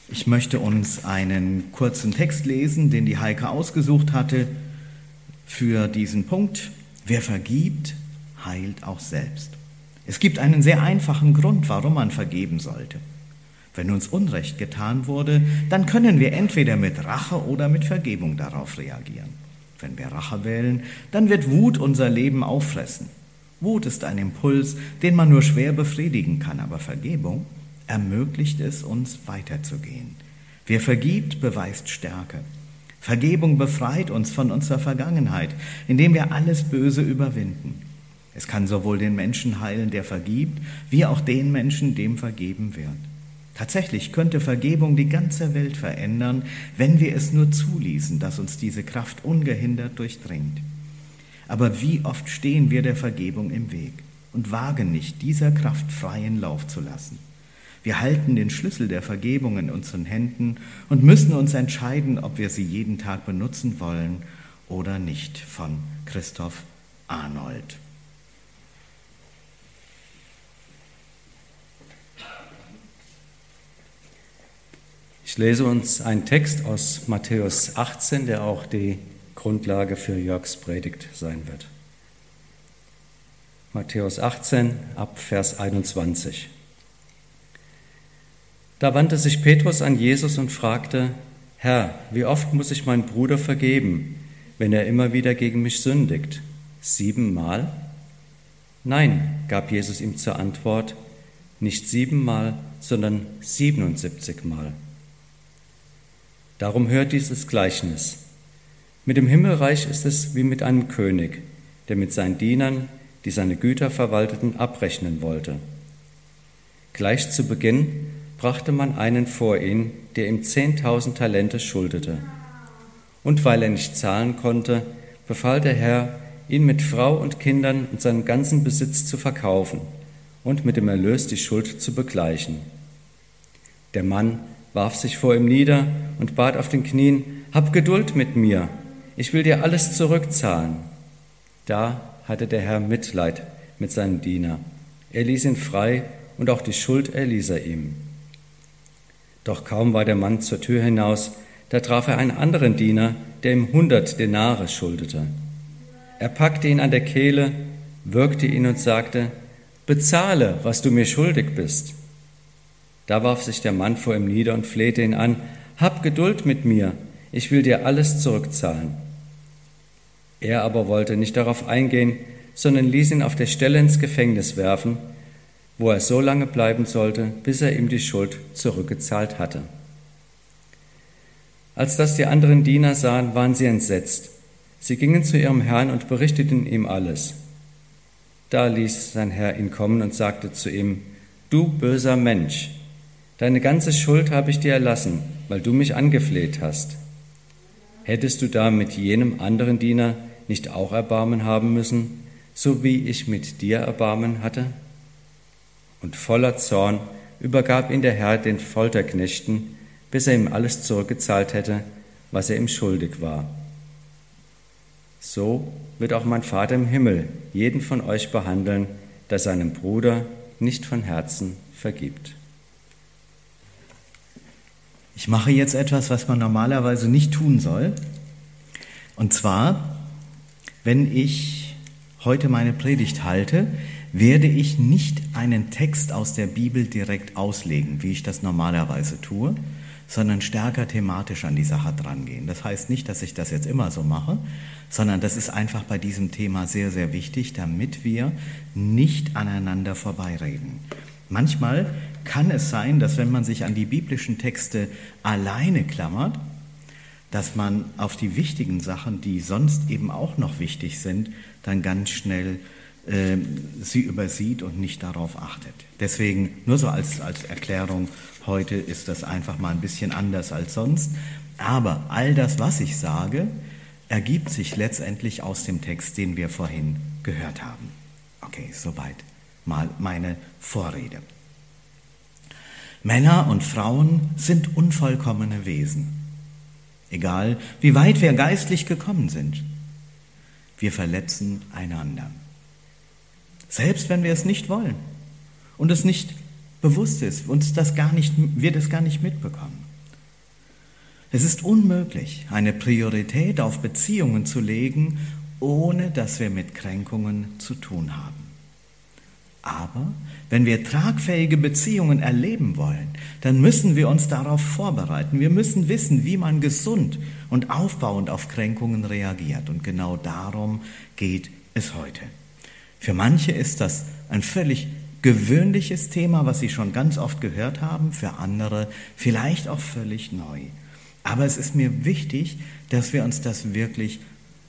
Ich möchte uns einen kurzen Text lesen, den die Heike ausgesucht hatte für diesen Punkt. Wer vergibt, heilt auch selbst. Es gibt einen sehr einfachen Grund, warum man vergeben sollte. Wenn uns Unrecht getan wurde, dann können wir entweder mit Rache oder mit Vergebung darauf reagieren. Wenn wir Rache wählen, dann wird Wut unser Leben auffressen. Wut ist ein Impuls, den man nur schwer befriedigen kann, aber Vergebung ermöglicht es uns, weiterzugehen. Wer vergibt, beweist Stärke. Vergebung befreit uns von unserer Vergangenheit, indem wir alles Böse überwinden. Es kann sowohl den Menschen heilen, der vergibt, wie auch den Menschen, dem vergeben wird. Tatsächlich könnte Vergebung die ganze Welt verändern, wenn wir es nur zuließen, dass uns diese Kraft ungehindert durchdringt. Aber wie oft stehen wir der Vergebung im Weg und wagen nicht, dieser Kraft freien Lauf zu lassen. Wir halten den Schlüssel der Vergebung in unseren Händen und müssen uns entscheiden, ob wir sie jeden Tag benutzen wollen oder nicht. Von Christoph Arnold. Ich lese uns einen Text aus Matthäus 18, der auch die Grundlage für Jörgs Predigt sein wird. Matthäus 18 ab Vers 21. Da wandte sich Petrus an Jesus und fragte: Herr, wie oft muss ich meinen Bruder vergeben, wenn er immer wieder gegen mich sündigt? 7-mal? Nein, gab Jesus ihm zur Antwort, nicht 7-mal, sondern 77-mal. Darum hört dieses Gleichnis. Mit dem Himmelreich ist es wie mit einem König, der mit seinen Dienern, die seine Güter verwalteten, abrechnen wollte. Gleich zu Beginn brachte man einen vor ihn, der ihm 10.000 Talente schuldete. Und weil er nicht zahlen konnte, befahl der Herr, ihn mit Frau und Kindern und seinem ganzen Besitz zu verkaufen und mit dem Erlös die Schuld zu begleichen. Der Mann warf sich vor ihm nieder und bat auf den Knien: Hab Geduld mit mir, ich will dir alles zurückzahlen. Da hatte der Herr Mitleid mit seinem Diener. Er ließ ihn frei und auch die Schuld erließ er ihm. Doch kaum war der Mann zur Tür hinaus, da traf er einen anderen Diener, der ihm 100 Denare schuldete. Er packte ihn an der Kehle, würgte ihn und sagte: Bezahle, was du mir schuldig bist. Da warf sich der Mann vor ihm nieder und flehte ihn an: Hab Geduld mit mir, ich will dir alles zurückzahlen. Er aber wollte nicht darauf eingehen, sondern ließ ihn auf der Stelle ins Gefängnis werfen, wo er so lange bleiben sollte, bis er ihm die Schuld zurückgezahlt hatte. Als das die anderen Diener sahen, waren sie entsetzt. Sie gingen zu ihrem Herrn und berichteten ihm alles. Da ließ sein Herr ihn kommen und sagte zu ihm: Du böser Mensch, deine ganze Schuld habe ich dir erlassen, weil du mich angefleht hast. Hättest du da mit jenem anderen Diener nicht auch Erbarmen haben müssen, so wie ich mit dir Erbarmen hatte? Und voller Zorn übergab ihn der Herr den Folterknechten, bis er ihm alles zurückgezahlt hätte, was er ihm schuldig war. So wird auch mein Vater im Himmel jeden von euch behandeln, der seinem Bruder nicht von Herzen vergibt. Ich mache jetzt etwas, was man normalerweise nicht tun soll. Und zwar, wenn ich heute meine Predigt halte, werde ich nicht einen Text aus der Bibel direkt auslegen, wie ich das normalerweise tue, sondern stärker thematisch an die Sache drangehen. Das heißt nicht, dass ich das jetzt immer so mache, sondern das ist einfach bei diesem Thema sehr, sehr wichtig, damit wir nicht aneinander vorbeireden. Manchmal kann es sein, dass wenn man sich an die biblischen Texte alleine klammert, dass man auf die wichtigen Sachen, die sonst eben auch noch wichtig sind, dann ganz schnell sie übersieht und nicht darauf achtet. Deswegen nur so als Erklärung, heute ist das einfach mal ein bisschen anders als sonst. Aber all das, was ich sage, ergibt sich letztendlich aus dem Text, den wir vorhin gehört haben. Okay, soweit mal meine Vorrede. Männer und Frauen sind unvollkommene Wesen. Egal, wie weit wir geistlich gekommen sind, wir verletzen einander. Selbst wenn wir es nicht wollen und es nicht bewusst ist, wir das gar nicht mitbekommen. Es ist unmöglich, eine Priorität auf Beziehungen zu legen, ohne dass wir mit Kränkungen zu tun haben. Aber wenn wir tragfähige Beziehungen erleben wollen, dann müssen wir uns darauf vorbereiten. Wir müssen wissen, wie man gesund und aufbauend auf Kränkungen reagiert. Und genau darum geht es heute. Für manche ist das ein völlig gewöhnliches Thema, was Sie schon ganz oft gehört haben, für andere vielleicht auch völlig neu. Aber es ist mir wichtig, dass wir uns das wirklich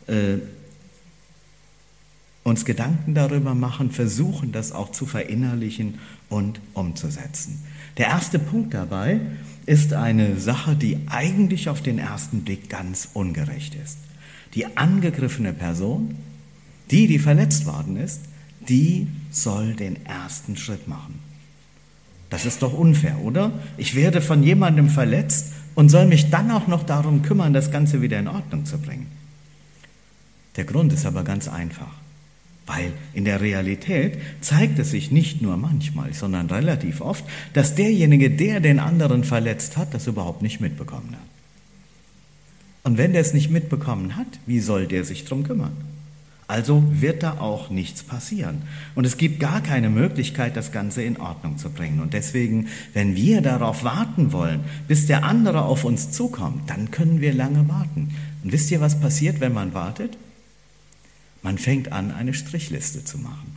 uns Gedanken darüber machen, versuchen, das auch zu verinnerlichen und umzusetzen. Der erste Punkt dabei ist eine Sache, die eigentlich auf den ersten Blick ganz ungerecht ist. Die angegriffene Person, die verletzt worden ist, die soll den ersten Schritt machen. Das ist doch unfair, oder? Ich werde von jemandem verletzt und soll mich dann auch noch darum kümmern, das Ganze wieder in Ordnung zu bringen. Der Grund ist aber ganz einfach. Weil in der Realität zeigt es sich nicht nur manchmal, sondern relativ oft, dass derjenige, der den anderen verletzt hat, das überhaupt nicht mitbekommen hat. Und wenn der es nicht mitbekommen hat, wie soll der sich drum kümmern? Also wird da auch nichts passieren. Und es gibt gar keine Möglichkeit, das Ganze in Ordnung zu bringen. Und deswegen, wenn wir darauf warten wollen, bis der andere auf uns zukommt, dann können wir lange warten. Und wisst ihr, was passiert, wenn man wartet? Man fängt an, eine Strichliste zu machen.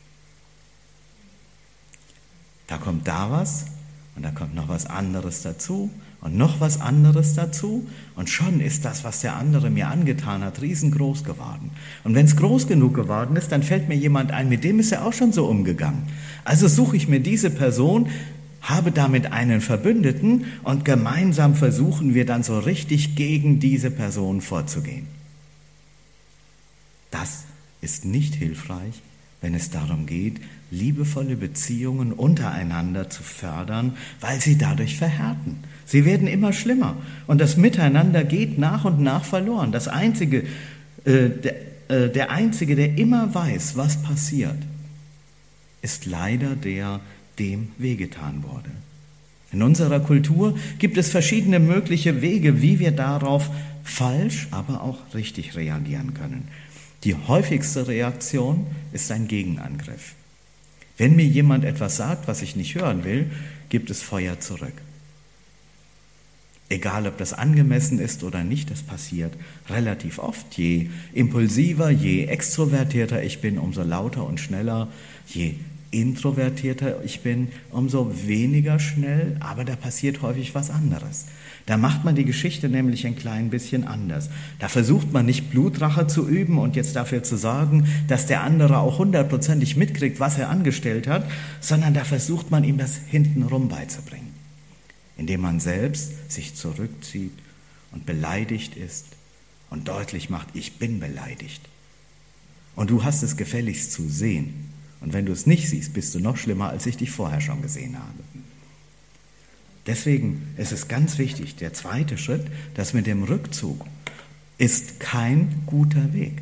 Da kommt da was und da kommt noch was anderes dazu und noch was anderes dazu und schon ist das, was der andere mir angetan hat, riesengroß geworden. Und wenn es groß genug geworden ist, dann fällt mir jemand ein, mit dem ist er auch schon so umgegangen. Also suche ich mir diese Person, habe damit einen Verbündeten und gemeinsam versuchen wir dann so richtig gegen diese Person vorzugehen. Das ist nicht hilfreich, wenn es darum geht, liebevolle Beziehungen untereinander zu fördern, weil sie dadurch verhärten. Sie werden immer schlimmer und das Miteinander geht nach und nach verloren. Der Einzige, der immer weiß, was passiert, ist leider der, dem wehgetan wurde. In unserer Kultur gibt es verschiedene mögliche Wege, wie wir darauf falsch, aber auch richtig reagieren können. Die häufigste Reaktion ist ein Gegenangriff. Wenn mir jemand etwas sagt, was ich nicht hören will, gibt es Feuer zurück. Egal, ob das angemessen ist oder nicht, das passiert relativ oft. Je impulsiver, je extrovertierter ich bin, umso lauter und schneller. Je introvertierter ich bin, umso weniger schnell, aber da passiert häufig was anderes. Da macht man die Geschichte nämlich ein klein bisschen anders. Da versucht man nicht Blutrache zu üben und jetzt dafür zu sorgen, dass der andere auch 100%ig mitkriegt, was er angestellt hat, sondern da versucht man ihm das hintenrum beizubringen, indem man selbst sich zurückzieht und beleidigt ist und deutlich macht, ich bin beleidigt. Und du hast es gefälligst zu sehen. Und wenn du es nicht siehst, bist du noch schlimmer, als ich dich vorher schon gesehen habe. Deswegen ist es ganz wichtig, der zweite Schritt, das mit dem Rückzug ist kein guter Weg.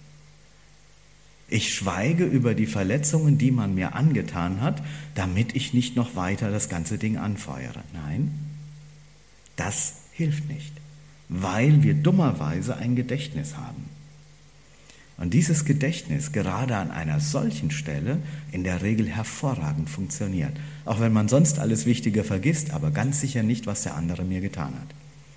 Ich schweige über die Verletzungen, die man mir angetan hat, damit ich nicht noch weiter das ganze Ding anfeuere. Nein, das hilft nicht, weil wir dummerweise ein Gedächtnis haben. Und dieses Gedächtnis gerade an einer solchen Stelle in der Regel hervorragend funktioniert. Auch wenn man sonst alles Wichtige vergisst, aber ganz sicher nicht, was der andere mir getan hat.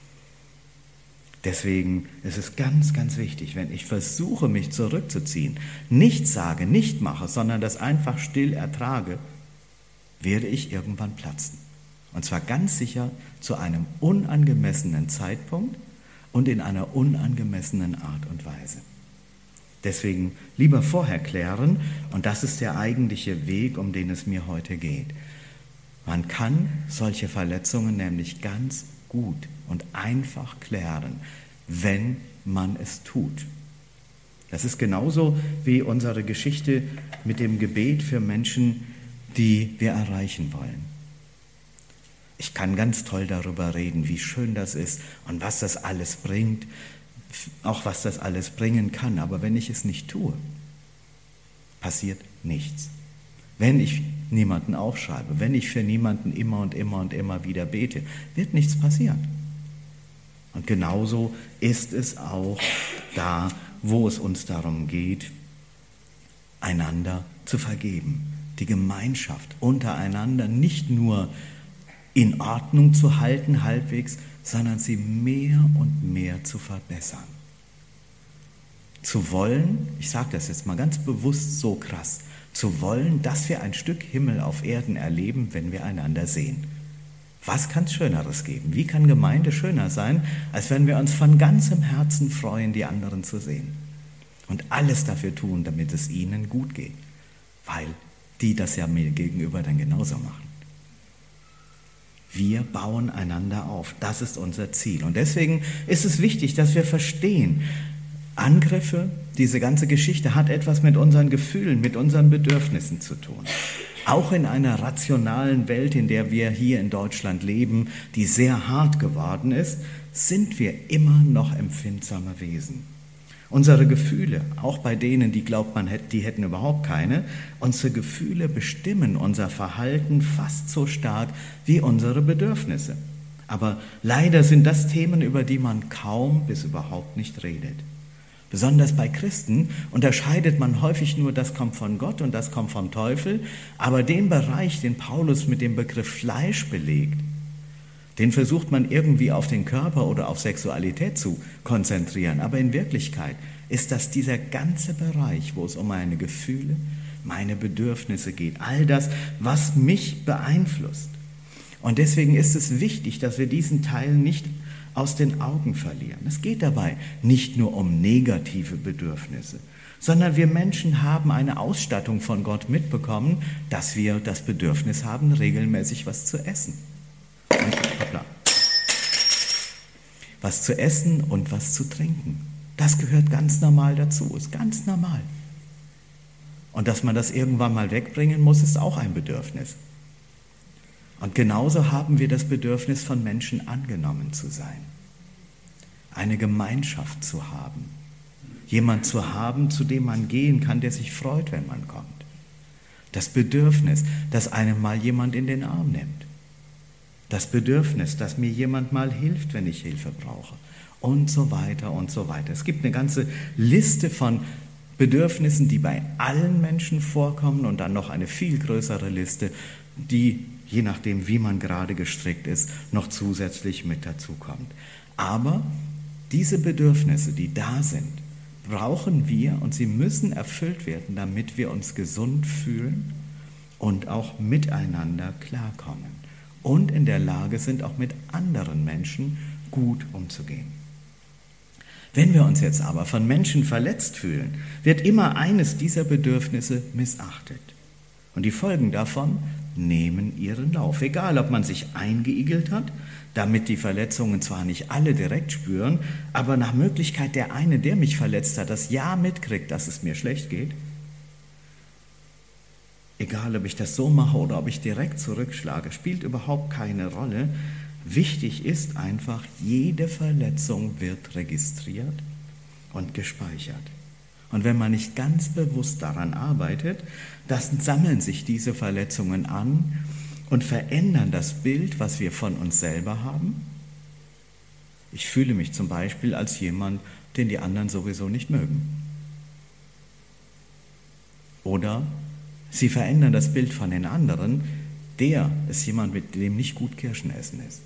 Deswegen ist es ganz, ganz wichtig, wenn ich versuche, mich zurückzuziehen, nichts sage, nicht mache, sondern das einfach still ertrage, werde ich irgendwann platzen. Und zwar ganz sicher zu einem unangemessenen Zeitpunkt und in einer unangemessenen Art und Weise. Deswegen lieber vorher klären, und das ist der eigentliche Weg, um den es mir heute geht. Man kann solche Verletzungen nämlich ganz gut und einfach klären, wenn man es tut. Das ist genauso wie unsere Geschichte mit dem Gebet für Menschen, die wir erreichen wollen. Ich kann ganz toll darüber reden, wie schön das ist und was das alles bringt, auch was das alles bringen kann, aber wenn ich es nicht tue, passiert nichts. Wenn ich niemanden aufschreibe, wenn ich für niemanden immer und immer und immer wieder bete, wird nichts passieren. Und genauso ist es auch da, wo es uns darum geht, einander zu vergeben, die Gemeinschaft untereinander nicht nur in Ordnung zu halten, halbwegs, sondern sie mehr und mehr zu verbessern. Zu wollen, ich sage das jetzt mal ganz bewusst so krass, zu wollen, dass wir ein Stück Himmel auf Erden erleben, wenn wir einander sehen. Was kann es Schöneres geben? Wie kann Gemeinde schöner sein, als wenn wir uns von ganzem Herzen freuen, die anderen zu sehen? Und alles dafür tun, damit es ihnen gut geht, weil die das ja mir gegenüber dann genauso machen. Wir bauen einander auf, das ist unser Ziel. Und deswegen ist es wichtig, dass wir verstehen, Angriffe, diese ganze Geschichte hat etwas mit unseren Gefühlen, mit unseren Bedürfnissen zu tun. Auch in einer rationalen Welt, in der wir hier in Deutschland leben, die sehr hart geworden ist, sind wir immer noch empfindsame Wesen. Unsere Gefühle, auch bei denen, die glaubt man, die hätten überhaupt keine, unsere Gefühle bestimmen unser Verhalten fast so stark wie unsere Bedürfnisse. Aber leider sind das Themen, über die man kaum bis überhaupt nicht redet. Besonders bei Christen unterscheidet man häufig nur, das kommt von Gott und das kommt vom Teufel, aber den Bereich, den Paulus mit dem Begriff Fleisch belegt, den versucht man irgendwie auf den Körper oder auf Sexualität zu konzentrieren. Aber in Wirklichkeit ist das dieser ganze Bereich, wo es um meine Gefühle, meine Bedürfnisse geht. All das, was mich beeinflusst. Und deswegen ist es wichtig, dass wir diesen Teil nicht aus den Augen verlieren. Es geht dabei nicht nur um negative Bedürfnisse, sondern wir Menschen haben eine Ausstattung von Gott mitbekommen, dass wir das Bedürfnis haben, regelmäßig was zu essen. Was zu essen und was zu trinken. Das gehört ganz normal dazu, ist ganz normal. Und dass man das irgendwann mal wegbringen muss, ist auch ein Bedürfnis. Und genauso haben wir das Bedürfnis, von Menschen angenommen zu sein. Eine Gemeinschaft zu haben. Jemand zu haben, zu dem man gehen kann, der sich freut, wenn man kommt. Das Bedürfnis, dass einem mal jemand in den Arm nimmt. Das Bedürfnis, dass mir jemand mal hilft, wenn ich Hilfe brauche. Und so weiter und so weiter. Es gibt eine ganze Liste von Bedürfnissen, die bei allen Menschen vorkommen und dann noch eine viel größere Liste, die, je nachdem, wie man gerade gestrickt ist, noch zusätzlich mit dazukommt. Aber diese Bedürfnisse, die da sind, brauchen wir und sie müssen erfüllt werden, damit wir uns gesund fühlen und auch miteinander klarkommen und in der Lage sind, auch mit anderen Menschen gut umzugehen. Wenn wir uns jetzt aber von Menschen verletzt fühlen, wird immer eines dieser Bedürfnisse missachtet. Und die Folgen davon nehmen ihren Lauf. Egal, ob man sich eingeigelt hat, damit die Verletzungen zwar nicht alle direkt spüren, aber nach Möglichkeit der eine, der mich verletzt hat, das ja mitkriegt, dass es mir schlecht geht. Egal, ob ich das so mache oder ob ich direkt zurückschlage, spielt überhaupt keine Rolle. Wichtig ist einfach, jede Verletzung wird registriert und gespeichert. Und wenn man nicht ganz bewusst daran arbeitet, dann sammeln sich diese Verletzungen an und verändern das Bild, was wir von uns selber haben. Ich fühle mich zum Beispiel als jemand, den die anderen sowieso nicht mögen. Oder sie verändern das Bild von den anderen, der ist jemand, mit dem nicht gut Kirschen essen ist.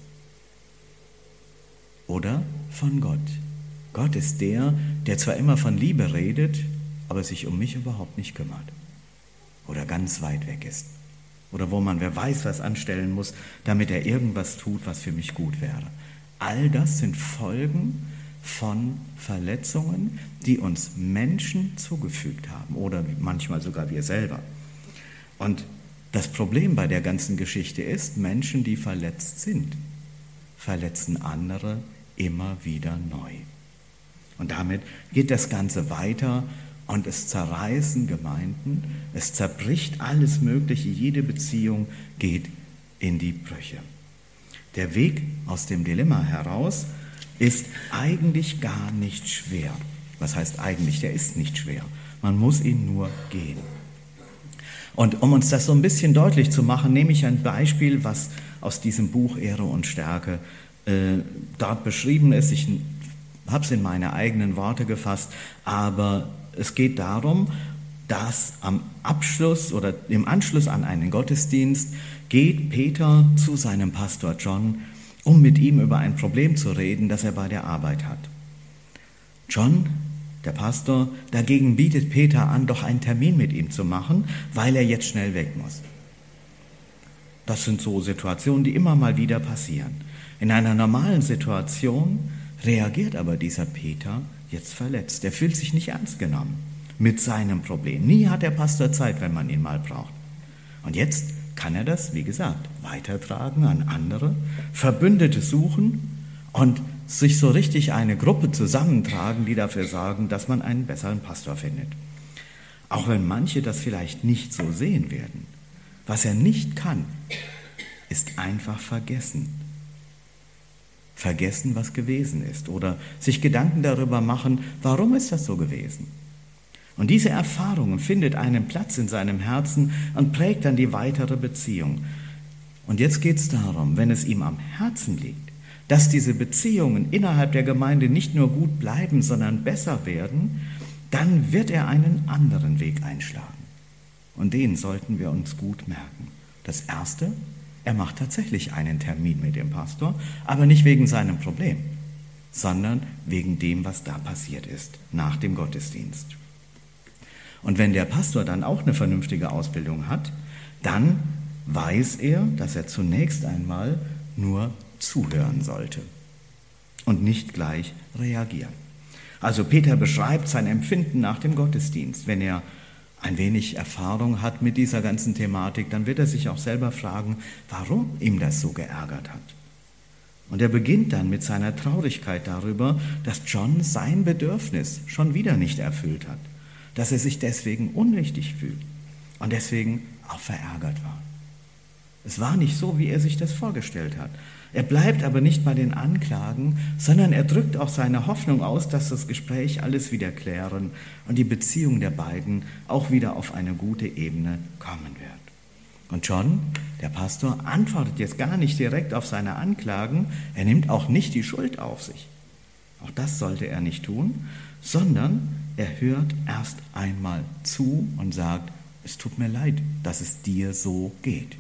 Oder von Gott. Gott ist der zwar immer von Liebe redet, aber sich um mich überhaupt nicht kümmert. Oder ganz weit weg ist. Oder wo man wer weiß was anstellen muss, damit er irgendwas tut, was für mich gut wäre. All das sind Folgen von Verletzungen, die uns Menschen zugefügt haben oder manchmal sogar wir selber. Und das Problem bei der ganzen Geschichte ist, Menschen, die verletzt sind, verletzen andere immer wieder neu. Und damit geht das Ganze weiter und es zerreißen Gemeinden, es zerbricht alles Mögliche, jede Beziehung geht in die Brüche. Der Weg aus dem Dilemma heraus ist eigentlich gar nicht schwer. Was heißt eigentlich? Der ist nicht schwer. Man muss ihn nur gehen. Und um uns das so ein bisschen deutlich zu machen, nehme ich ein Beispiel, was aus diesem Buch Ehre und Stärke dort beschrieben ist. Ich habe es in meine eigenen Worte gefasst, aber es geht darum, dass am Abschluss oder im Anschluss an einen Gottesdienst geht Peter zu seinem Pastor John, um mit ihm über ein Problem zu reden, das er bei der Arbeit hat. John, der Pastor, dagegen bietet Peter an, doch einen Termin mit ihm zu machen, weil er jetzt schnell weg muss. Das sind so Situationen, die immer mal wieder passieren. In einer normalen Situation reagiert aber dieser Peter jetzt verletzt. Er fühlt sich nicht ernst genommen mit seinem Problem. Nie hat der Pastor Zeit, wenn man ihn mal braucht. Und jetzt kann er das, wie gesagt, weitertragen an andere, Verbündete suchen und sich so richtig eine Gruppe zusammentragen, die dafür sorgen, dass man einen besseren Pastor findet. Auch wenn manche das vielleicht nicht so sehen werden. Was er nicht kann, ist einfach vergessen. Vergessen, was gewesen ist, oder sich Gedanken darüber machen, warum ist das so gewesen. Und diese Erfahrung findet einen Platz in seinem Herzen und prägt dann die weitere Beziehung. Und jetzt geht es darum, wenn es ihm am Herzen liegt, dass diese Beziehungen innerhalb der Gemeinde nicht nur gut bleiben, sondern besser werden, dann wird er einen anderen Weg einschlagen. Und den sollten wir uns gut merken. Das Erste: Er macht tatsächlich einen Termin mit dem Pastor, aber nicht wegen seinem Problem, sondern wegen dem, was da passiert ist, nach dem Gottesdienst. Und wenn der Pastor dann auch eine vernünftige Ausbildung hat, dann weiß er, dass er zunächst einmal nur zuhören sollte und nicht gleich reagieren. Also Peter beschreibt sein Empfinden nach dem Gottesdienst. Wenn er ein wenig Erfahrung hat mit dieser ganzen Thematik, dann wird er sich auch selber fragen, warum ihm das so geärgert hat. Und er beginnt dann mit seiner Traurigkeit darüber, dass John sein Bedürfnis schon wieder nicht erfüllt hat, dass er sich deswegen unwichtig fühlt und deswegen auch verärgert war. Es war nicht so, wie er sich das vorgestellt hat. Er bleibt aber nicht bei den Anklagen, sondern er drückt auch seine Hoffnung aus, dass das Gespräch alles wieder klären und die Beziehung der beiden auch wieder auf eine gute Ebene kommen wird. Und John, der Pastor, antwortet jetzt gar nicht direkt auf seine Anklagen, er nimmt auch nicht die Schuld auf sich. Auch das sollte er nicht tun, sondern er hört erst einmal zu und sagt, es tut mir leid, dass es dir so geht.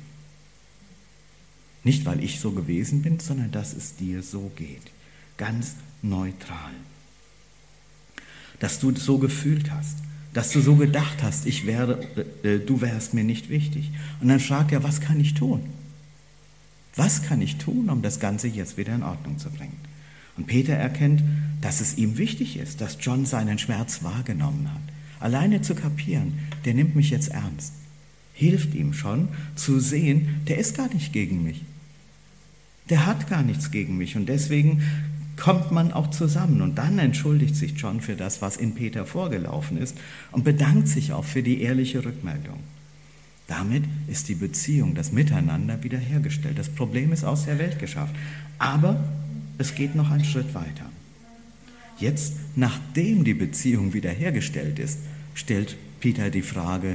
Nicht, weil ich so gewesen bin, sondern dass es dir so geht. Ganz neutral. Dass du so gefühlt hast, dass du so gedacht hast, du wärst mir nicht wichtig. Und dann fragt er, was kann ich tun? Was kann ich tun, um das Ganze jetzt wieder in Ordnung zu bringen? Und Peter erkennt, dass es ihm wichtig ist, dass John seinen Schmerz wahrgenommen hat. Alleine zu kapieren, der nimmt mich jetzt ernst. Hilft ihm schon zu sehen, der ist gar nicht gegen mich. Der hat gar nichts gegen mich und deswegen kommt man auch zusammen. Und dann entschuldigt sich John für das, was in Peter vorgelaufen ist und bedankt sich auch für die ehrliche Rückmeldung. Damit ist die Beziehung, das Miteinander wiederhergestellt. Das Problem ist aus der Welt geschafft. Aber es geht noch einen Schritt weiter. Jetzt, nachdem die Beziehung wiederhergestellt ist, stellt Peter die Frage,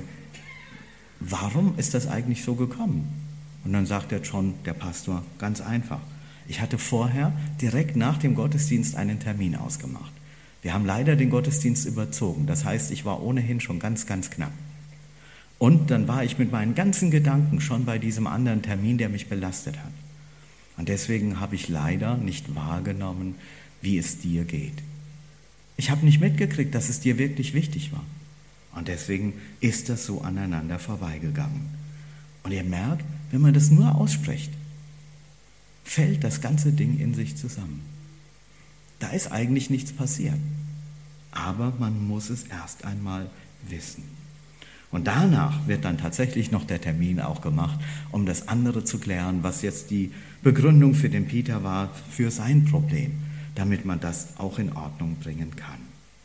warum ist das eigentlich so gekommen? Und dann sagt der John, der Pastor, ganz einfach. Ich hatte vorher direkt nach dem Gottesdienst einen Termin ausgemacht. Wir haben leider den Gottesdienst überzogen. Das heißt, ich war ohnehin schon ganz, ganz knapp. Und dann war ich mit meinen ganzen Gedanken schon bei diesem anderen Termin, der mich belastet hat. Und deswegen habe ich leider nicht wahrgenommen, wie es dir geht. Ich habe nicht mitgekriegt, dass es dir wirklich wichtig war. Und deswegen ist das so aneinander vorbeigegangen. Und ihr merkt, wenn man das nur ausspricht, fällt das ganze Ding in sich zusammen. Da ist eigentlich nichts passiert. Aber man muss es erst einmal wissen. Und danach wird dann tatsächlich noch der Termin auch gemacht, um das andere zu klären, was jetzt die Begründung für den Peter war, für sein Problem, damit man das auch in Ordnung bringen kann.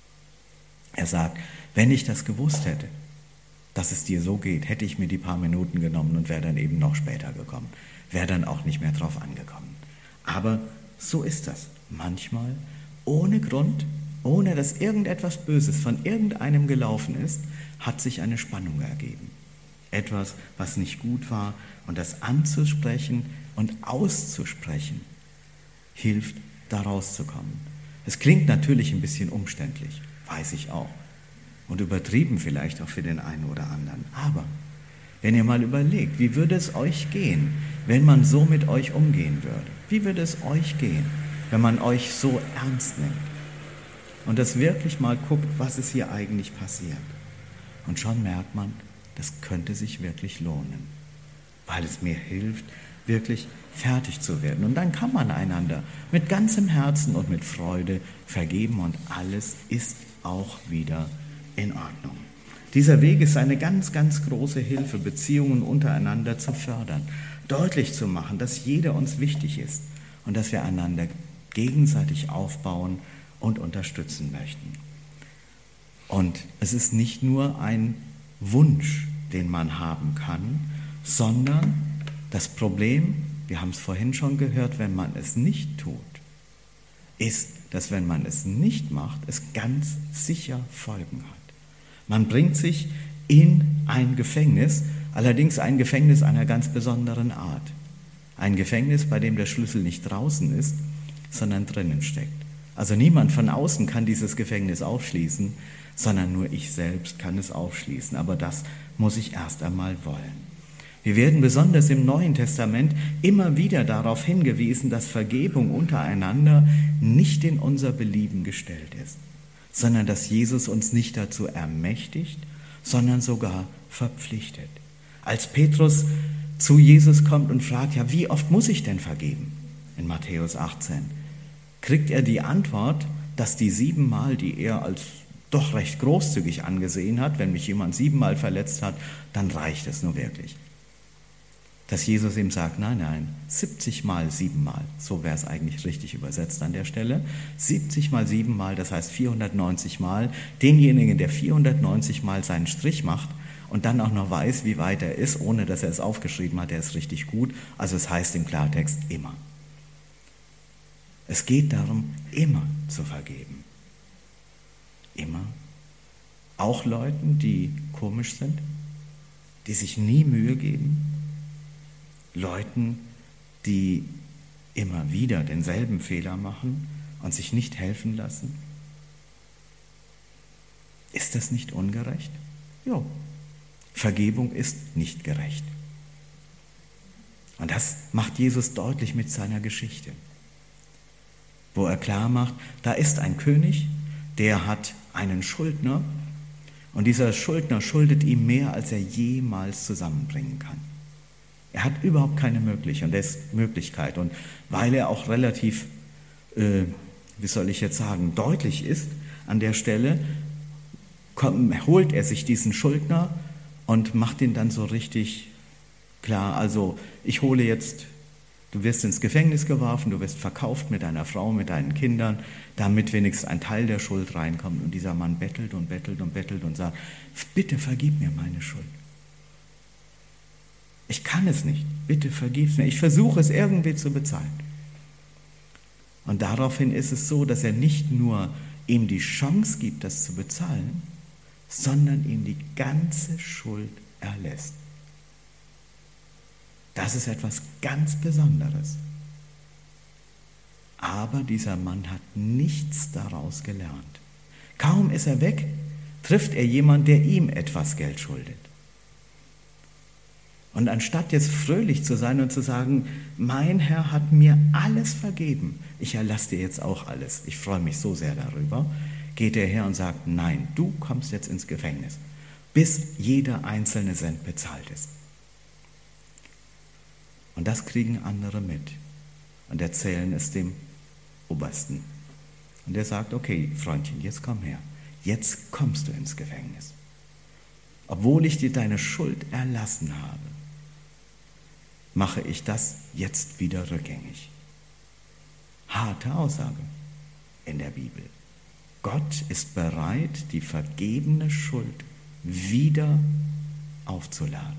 Er sagt, wenn ich das gewusst hätte, dass es dir so geht, hätte ich mir die paar Minuten genommen und wäre dann eben noch später gekommen, wäre dann auch nicht mehr drauf angekommen. Aber so ist das. Manchmal ohne Grund, ohne dass irgendetwas Böses von irgendeinem gelaufen ist, hat sich eine Spannung ergeben. Etwas, was nicht gut war, und das anzusprechen und auszusprechen, hilft, da rauszukommen. Es klingt natürlich ein bisschen umständlich, weiß ich auch. Und übertrieben vielleicht auch für den einen oder anderen. Aber wenn ihr mal überlegt, wie würde es euch gehen, wenn man so mit euch umgehen würde? Wie würde es euch gehen, wenn man euch so ernst nimmt? Und das wirklich mal guckt, was ist hier eigentlich passiert. Und schon merkt man, das könnte sich wirklich lohnen, weil es mir hilft, wirklich fertig zu werden. Und dann kann man einander mit ganzem Herzen und mit Freude vergeben und alles ist auch wieder in Ordnung. Dieser Weg ist eine ganz, ganz große Hilfe, Beziehungen untereinander zu fördern, deutlich zu machen, dass jeder uns wichtig ist und dass wir einander gegenseitig aufbauen und unterstützen möchten. Und es ist nicht nur ein Wunsch, den man haben kann, sondern das Problem, wir haben es vorhin schon gehört, wenn man es nicht tut, ist, dass wenn man es nicht macht, es ganz sicher Folgen hat. Man bringt sich in ein Gefängnis, allerdings ein Gefängnis einer ganz besonderen Art. Ein Gefängnis, bei dem der Schlüssel nicht draußen ist, sondern drinnen steckt. Also niemand von außen kann dieses Gefängnis aufschließen, sondern nur ich selbst kann es aufschließen. Aber das muss ich erst einmal wollen. Wir werden besonders im Neuen Testament immer wieder darauf hingewiesen, dass Vergebung untereinander nicht in unser Belieben gestellt ist, sondern dass Jesus uns nicht dazu ermächtigt, sondern sogar verpflichtet. Als Petrus zu Jesus kommt und fragt, ja, wie oft muss ich denn vergeben? In Matthäus 18 kriegt er die Antwort, dass die 7 Mal, die er als doch recht großzügig angesehen hat, wenn mich jemand 7 Mal verletzt hat, dann reicht es nur wirklich. Dass Jesus ihm sagt, nein, 70 Mal 7 Mal, so wäre es eigentlich richtig übersetzt an der Stelle, 70 mal 7 Mal, das heißt 490 Mal, denjenigen, der 490 Mal seinen Strich macht und dann auch noch weiß, wie weit er ist, ohne dass er es aufgeschrieben hat, der ist richtig gut, also es heißt im Klartext immer. Es geht darum, immer zu vergeben. Immer. Auch Leuten, die komisch sind, die sich nie Mühe geben, Leuten, die immer wieder denselben Fehler machen und sich nicht helfen lassen. Ist das nicht ungerecht? Ja. Vergebung ist nicht gerecht. Und das macht Jesus deutlich mit seiner Geschichte, wo er klar macht, da ist ein König, der hat einen Schuldner und dieser Schuldner schuldet ihm mehr, als er jemals zusammenbringen kann. Er hat überhaupt keine Möglichkeit und weil er auch relativ, deutlich ist an der Stelle, holt er sich diesen Schuldner und macht ihn dann so richtig klar, also ich hole jetzt, du wirst ins Gefängnis geworfen, du wirst verkauft mit deiner Frau, mit deinen Kindern, damit wenigstens ein Teil der Schuld reinkommt. Und dieser Mann bettelt und bettelt und bettelt und sagt, bitte vergib mir meine Schuld. Ich kann es nicht, bitte vergib mir. Ich versuche es irgendwie zu bezahlen. Und daraufhin ist es so, dass er nicht nur ihm die Chance gibt, das zu bezahlen, sondern ihm die ganze Schuld erlässt. Das ist etwas ganz Besonderes. Aber dieser Mann hat nichts daraus gelernt. Kaum ist er weg, trifft er jemanden, der ihm etwas Geld schuldet. Und anstatt jetzt fröhlich zu sein und zu sagen, mein Herr hat mir alles vergeben, ich erlasse dir jetzt auch alles, ich freue mich so sehr darüber, geht er her und sagt, nein, du kommst jetzt ins Gefängnis, bis jeder einzelne Cent bezahlt ist. Und das kriegen andere mit und erzählen es dem Obersten. Und der sagt, okay, Freundchen, jetzt komm her, jetzt kommst du ins Gefängnis. Obwohl ich dir deine Schuld erlassen habe, mache ich das jetzt wieder rückgängig. Harte Aussage in der Bibel. Gott ist bereit, die vergebene Schuld wieder aufzuladen,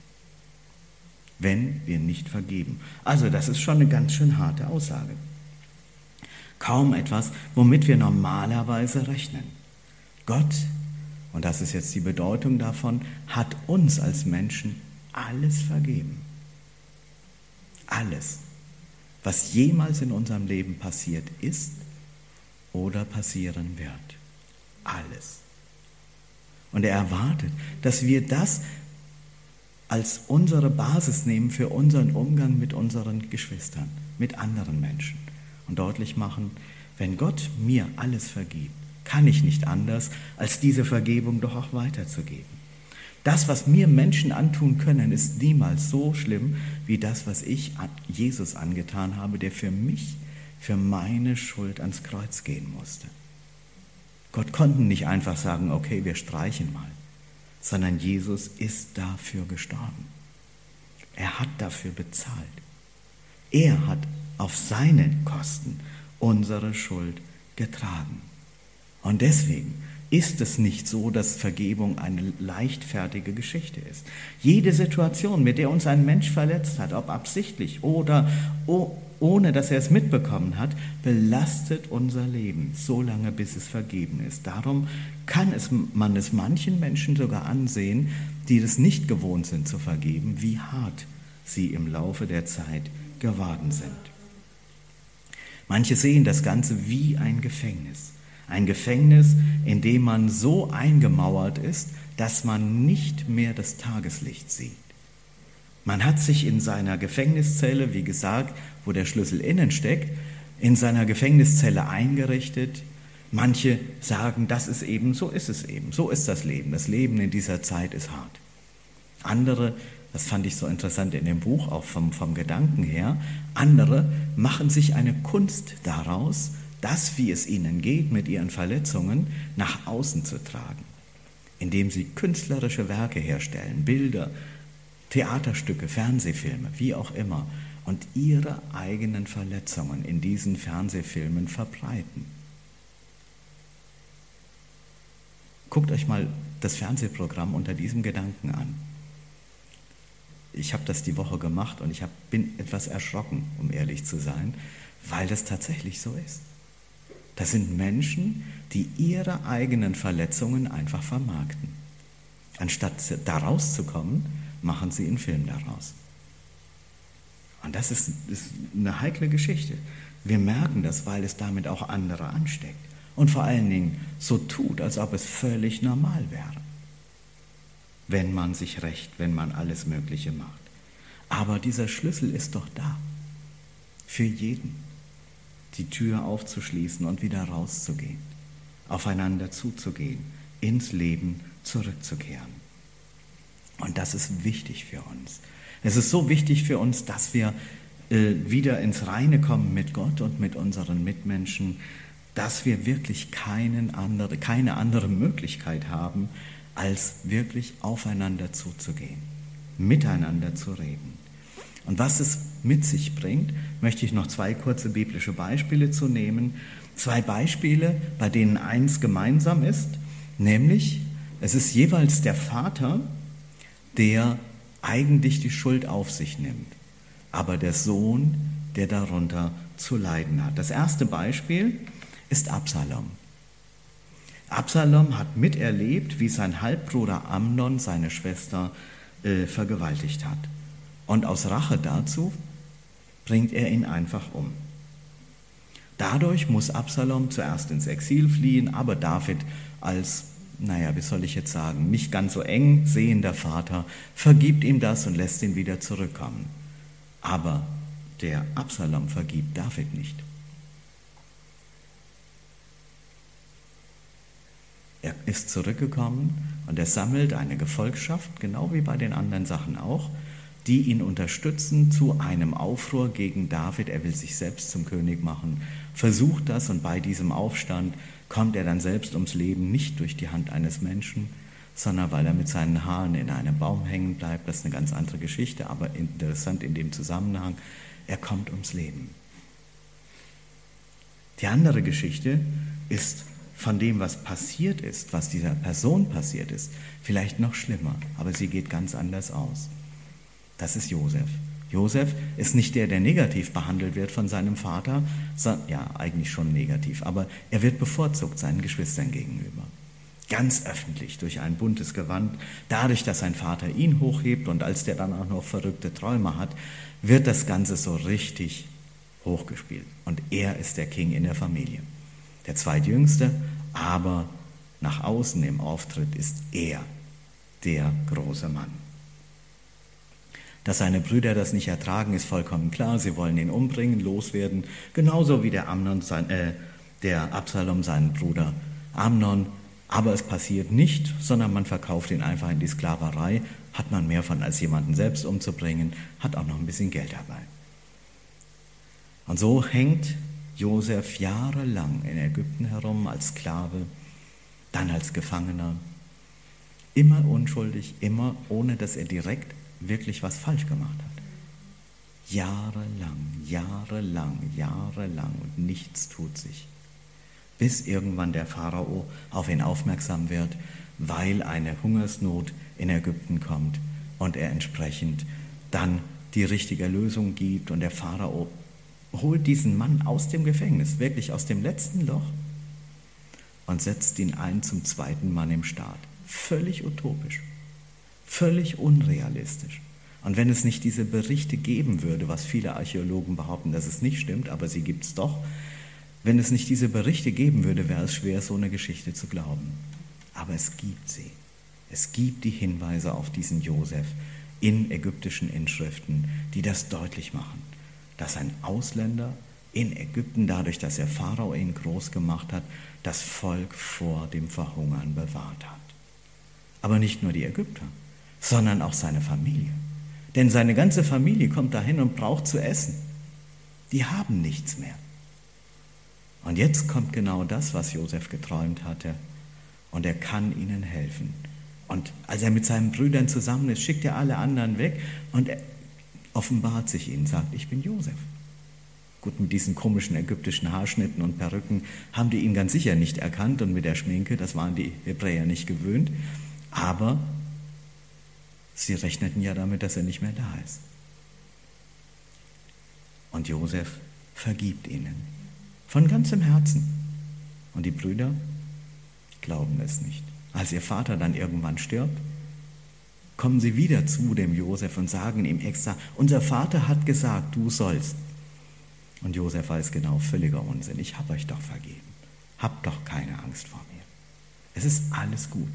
wenn wir nicht vergeben. Also das ist schon eine ganz schön harte Aussage. Kaum etwas, womit wir normalerweise rechnen. Gott, und das ist jetzt die Bedeutung davon, hat uns als Menschen alles vergeben. Alles. was jemals in unserem Leben passiert ist oder passieren wird. Alles. Und er erwartet, dass wir das als unsere Basis nehmen für unseren Umgang mit unseren Geschwistern, mit anderen Menschen und deutlich machen, wenn Gott mir alles vergibt, kann ich nicht anders, als diese Vergebung doch auch weiterzugeben. Das, was mir Menschen antun können, ist niemals so schlimm wie das, was ich Jesus angetan habe, der für mich, für meine Schuld ans Kreuz gehen musste. Gott konnte nicht einfach sagen, okay, wir streichen mal, sondern Jesus ist dafür gestorben. Er hat dafür bezahlt. Er hat auf seine Kosten unsere Schuld getragen. Und deswegen ist es nicht so, dass Vergebung eine leichtfertige Geschichte ist. Jede Situation, mit der uns ein Mensch verletzt hat, ob absichtlich oder ohne dass er es mitbekommen hat, belastet unser Leben, so lange bis es vergeben ist. Darum kann man es manchen Menschen sogar ansehen, die es nicht gewohnt sind zu vergeben, wie hart sie im Laufe der Zeit geworden sind. Manche sehen das Ganze wie ein Gefängnis. Ein Gefängnis, in dem man so eingemauert ist, dass man nicht mehr das Tageslicht sieht. Man hat sich in seiner Gefängniszelle, wie gesagt, wo der Schlüssel innen steckt, in seiner Gefängniszelle eingerichtet. Manche sagen, das ist eben, so ist es eben, so ist das Leben. Das Leben in dieser Zeit ist hart. Andere, das fand ich so interessant in dem Buch, auch vom Gedanken her, andere machen sich eine Kunst daraus, das, wie es ihnen geht, mit ihren Verletzungen nach außen zu tragen, indem sie künstlerische Werke herstellen, Bilder, Theaterstücke, Fernsehfilme, wie auch immer, und ihre eigenen Verletzungen in diesen Fernsehfilmen verbreiten. Guckt euch mal das Fernsehprogramm unter diesem Gedanken an. Ich habe das die Woche gemacht und ich bin etwas erschrocken, um ehrlich zu sein, weil das tatsächlich so ist. Das sind Menschen, die ihre eigenen Verletzungen einfach vermarkten. Anstatt da rauszukommen, machen sie einen Film daraus. Und das ist eine heikle Geschichte. Wir merken das, weil es damit auch andere ansteckt. Und vor allen Dingen so tut, als ob es völlig normal wäre. Wenn man sich rächt, wenn man alles Mögliche macht. Aber dieser Schlüssel ist doch da. Für jeden. Die Tür aufzuschließen und wieder rauszugehen, aufeinander zuzugehen, ins Leben zurückzukehren. Und das ist wichtig für uns. Es ist so wichtig für uns, dass wir wieder ins Reine kommen mit Gott und mit unseren Mitmenschen, dass wir wirklich keine andere Möglichkeit haben, als wirklich aufeinander zuzugehen, miteinander zu reden. Und was es mit sich bringt, möchte ich noch 2 kurze biblische Beispiele zu nehmen. 2 Beispiele, bei denen eins gemeinsam ist, nämlich es ist jeweils der Vater, der eigentlich die Schuld auf sich nimmt, aber der Sohn, der darunter zu leiden hat. Das erste Beispiel ist Absalom. Absalom hat miterlebt, wie sein Halbbruder Amnon seine Schwester vergewaltigt hat. Und aus Rache dazu bringt er ihn einfach um. Dadurch muss Absalom zuerst ins Exil fliehen, aber David als, wie soll ich jetzt sagen, nicht ganz so eng sehender Vater vergibt ihm das und lässt ihn wieder zurückkommen. Aber der Absalom vergibt David nicht. Er ist zurückgekommen und er sammelt eine Gefolgschaft, genau wie bei den anderen Sachen auch, die ihn unterstützen zu einem Aufruhr gegen David. Er will sich selbst zum König machen, versucht das und bei diesem Aufstand kommt er dann selbst ums Leben, nicht durch die Hand eines Menschen, sondern weil er mit seinen Haaren in einem Baum hängen bleibt. Das ist eine ganz andere Geschichte, aber interessant in dem Zusammenhang. Er kommt ums Leben. Die andere Geschichte ist von dem, was passiert ist, was dieser Person passiert ist, vielleicht noch schlimmer, aber sie geht ganz anders aus. Das ist Josef. Josef ist nicht der negativ behandelt wird von seinem Vater, ja, eigentlich schon negativ, aber er wird bevorzugt seinen Geschwistern gegenüber. Ganz öffentlich durch ein buntes Gewand, dadurch, dass sein Vater ihn hochhebt und als der dann auch noch verrückte Träume hat, wird das Ganze so richtig hochgespielt. Und er ist der King in der Familie. Der zweitjüngste, aber nach außen im Auftritt ist er der große Mann. Dass seine Brüder das nicht ertragen, ist vollkommen klar. Sie wollen ihn umbringen, loswerden, genauso wie der Absalom seinen Bruder Amnon. Aber es passiert nicht, sondern man verkauft ihn einfach in die Sklaverei. Hat man mehr von, als jemanden selbst umzubringen, hat auch noch ein bisschen Geld dabei. Und so hängt Josef jahrelang in Ägypten herum als Sklave, dann als Gefangener, immer unschuldig, immer ohne, dass er direkt wirklich was falsch gemacht hat. Jahrelang und nichts tut sich. Bis irgendwann der Pharao auf ihn aufmerksam wird, weil eine Hungersnot in Ägypten kommt und er entsprechend dann die richtige Lösung gibt und der Pharao holt diesen Mann aus dem Gefängnis, wirklich aus dem letzten Loch und setzt ihn ein zum zweiten Mann im Staat. Völlig utopisch, völlig unrealistisch. Und wenn es nicht diese Berichte geben würde, was viele Archäologen behaupten, dass es nicht stimmt, aber sie gibt es doch, wenn es nicht diese Berichte geben würde, wäre es schwer, so eine Geschichte zu glauben. Aber es gibt sie. Es gibt die Hinweise auf diesen Josef in ägyptischen Inschriften, die das deutlich machen, dass ein Ausländer in Ägypten, dadurch, dass der Pharao ihn groß gemacht hat, das Volk vor dem Verhungern bewahrt hat. Aber nicht nur die Ägypter, sondern auch seine Familie. Denn seine ganze Familie kommt dahin und braucht zu essen. Die haben nichts mehr. Und jetzt kommt genau das, was Josef geträumt hatte. Und er kann ihnen helfen. Und als er mit seinen Brüdern zusammen ist, schickt er alle anderen weg und er offenbart sich ihnen, sagt, ich bin Josef. Gut, mit diesen komischen ägyptischen Haarschnitten und Perücken haben die ihn ganz sicher nicht erkannt und mit der Schminke, das waren die Hebräer nicht gewöhnt. Aber sie rechneten ja damit, dass er nicht mehr da ist. Und Josef vergibt ihnen von ganzem Herzen. Und die Brüder glauben es nicht. Als ihr Vater dann irgendwann stirbt, kommen sie wieder zu dem Josef und sagen ihm extra, unser Vater hat gesagt, du sollst. Und Josef weiß genau, völliger Unsinn. Ich habe euch doch vergeben. Habt doch keine Angst vor mir. Es ist alles gut.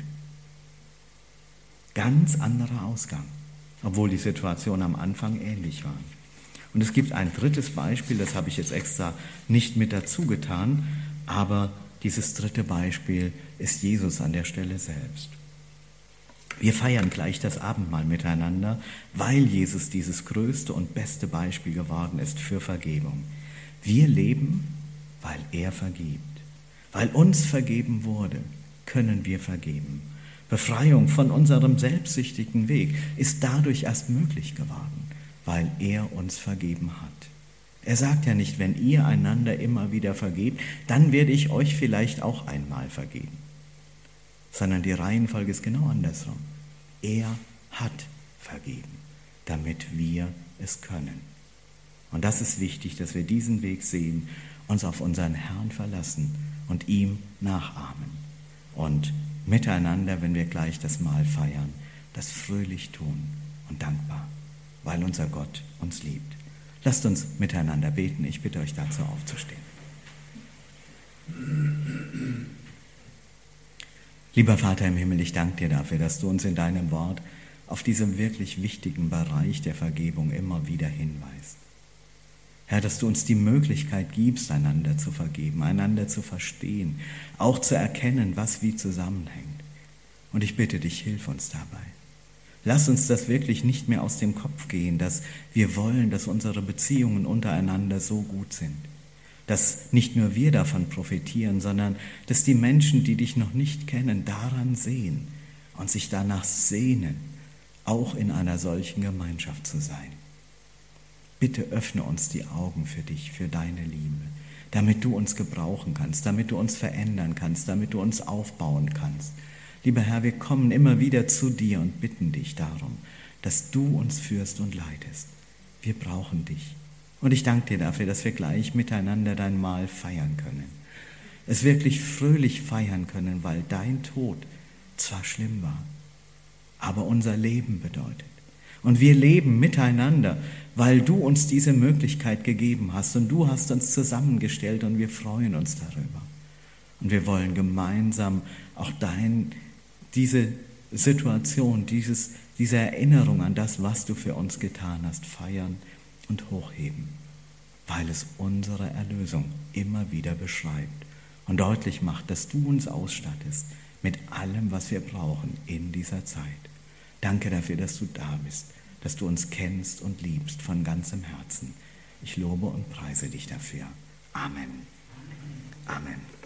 Ganz anderer Ausgang, obwohl die Situation am Anfang ähnlich war. Und es gibt ein drittes Beispiel, das habe ich jetzt extra nicht mit dazu getan, aber dieses dritte Beispiel ist Jesus an der Stelle selbst. Wir feiern gleich das Abendmahl miteinander, weil Jesus dieses größte und beste Beispiel geworden ist für Vergebung. Wir leben, weil er vergibt. Weil uns vergeben wurde, können wir vergeben. Befreiung von unserem selbstsüchtigen Weg ist dadurch erst möglich geworden, weil er uns vergeben hat. Er sagt ja nicht, wenn ihr einander immer wieder vergebt, dann werde ich euch vielleicht auch einmal vergeben. Sondern die Reihenfolge ist genau andersrum. Er hat vergeben, damit wir es können. Und das ist wichtig, dass wir diesen Weg sehen, uns auf unseren Herrn verlassen und ihm nachahmen. Und miteinander, wenn wir gleich das Mahl feiern, das fröhlich tun und dankbar, weil unser Gott uns liebt. Lasst uns miteinander beten. Ich bitte euch dazu aufzustehen. Lieber Vater im Himmel, ich danke dir dafür, dass du uns in deinem Wort auf diesem wirklich wichtigen Bereich der Vergebung immer wieder hinweist. Herr, dass du uns die Möglichkeit gibst, einander zu vergeben, einander zu verstehen, auch zu erkennen, was wie zusammenhängt. Und ich bitte dich, hilf uns dabei. Lass uns das wirklich nicht mehr aus dem Kopf gehen, dass wir wollen, dass unsere Beziehungen untereinander so gut sind. Dass nicht nur wir davon profitieren, sondern dass die Menschen, die dich noch nicht kennen, daran sehen und sich danach sehnen, auch in einer solchen Gemeinschaft zu sein. Bitte öffne uns die Augen für dich, für deine Liebe, damit du uns gebrauchen kannst, damit du uns verändern kannst, damit du uns aufbauen kannst. Lieber Herr, wir kommen immer wieder zu dir und bitten dich darum, dass du uns führst und leitest. Wir brauchen dich. Und ich danke dir dafür, dass wir gleich miteinander dein Mahl feiern können. Es wirklich fröhlich feiern können, weil dein Tod zwar schlimm war, aber unser Leben bedeutet. Und wir leben miteinander, weil du uns diese Möglichkeit gegeben hast und du hast uns zusammengestellt und wir freuen uns darüber. Und wir wollen gemeinsam auch diese Situation, diese Erinnerung an das, was du für uns getan hast, feiern und hochheben, weil es unsere Erlösung immer wieder beschreibt und deutlich macht, dass du uns ausstattest mit allem, was wir brauchen in dieser Zeit. Danke dafür, dass du da bist, dass du uns kennst und liebst von ganzem Herzen. Ich lobe und preise dich dafür. Amen. Amen.